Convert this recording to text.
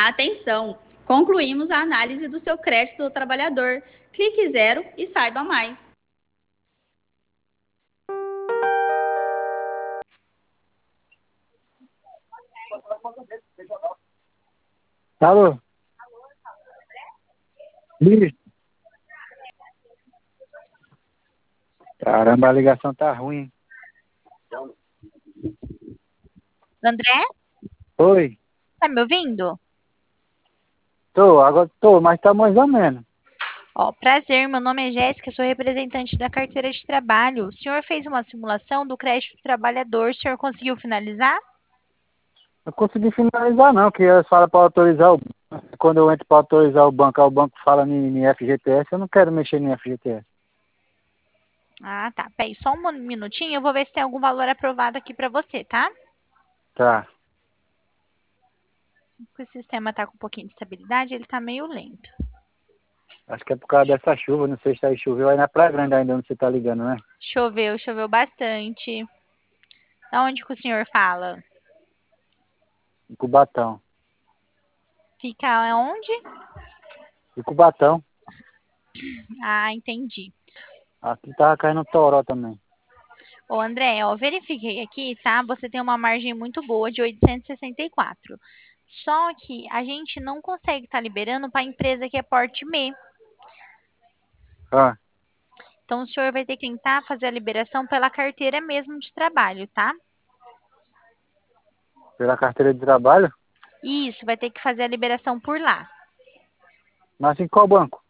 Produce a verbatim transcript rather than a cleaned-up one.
Atenção! Concluímos a análise do seu crédito do trabalhador. Clique zero e saiba mais. Alô? Isso. Caramba, a ligação tá ruim. André, Oi? tá me ouvindo? Tô, agora tô, mas tá mais ou menos. Ó, prazer, meu nome é Jéssica, sou representante da carteira de trabalho. O senhor fez uma simulação do crédito do trabalhador, o senhor conseguiu finalizar? Não consegui finalizar não, que eles falam para autorizar o banco. Quando eu entro para autorizar o banco, aí o banco fala em, em F G T S, eu não quero mexer em F G T S. Ah, tá. Peraí, só um minutinho, eu vou ver se tem algum valor aprovado aqui pra você, tá? Tá. Porque o sistema tá com um pouquinho de estabilidade, ele tá meio lento. Acho que é por causa dessa chuva, não sei se aí choveu aí na Praia Grande ainda onde você tá ligando, né? Choveu, choveu bastante. Da onde que o senhor fala? Em Cubatão. Fica onde? Em Cubatão. Ah, entendi. Aqui tava caindo um toró também. Ô, André, ó, verifiquei aqui, tá? Você tem uma margem muito boa de oitocentos e sessenta e quatro. Só que a gente não consegue estar liberando para a empresa que é porte M E. Ah, Então, o senhor vai ter que tentar fazer a liberação pela carteira mesmo de trabalho, tá? pela carteira de trabalho? Isso, vai ter que fazer a liberação por lá. Mas em qual banco?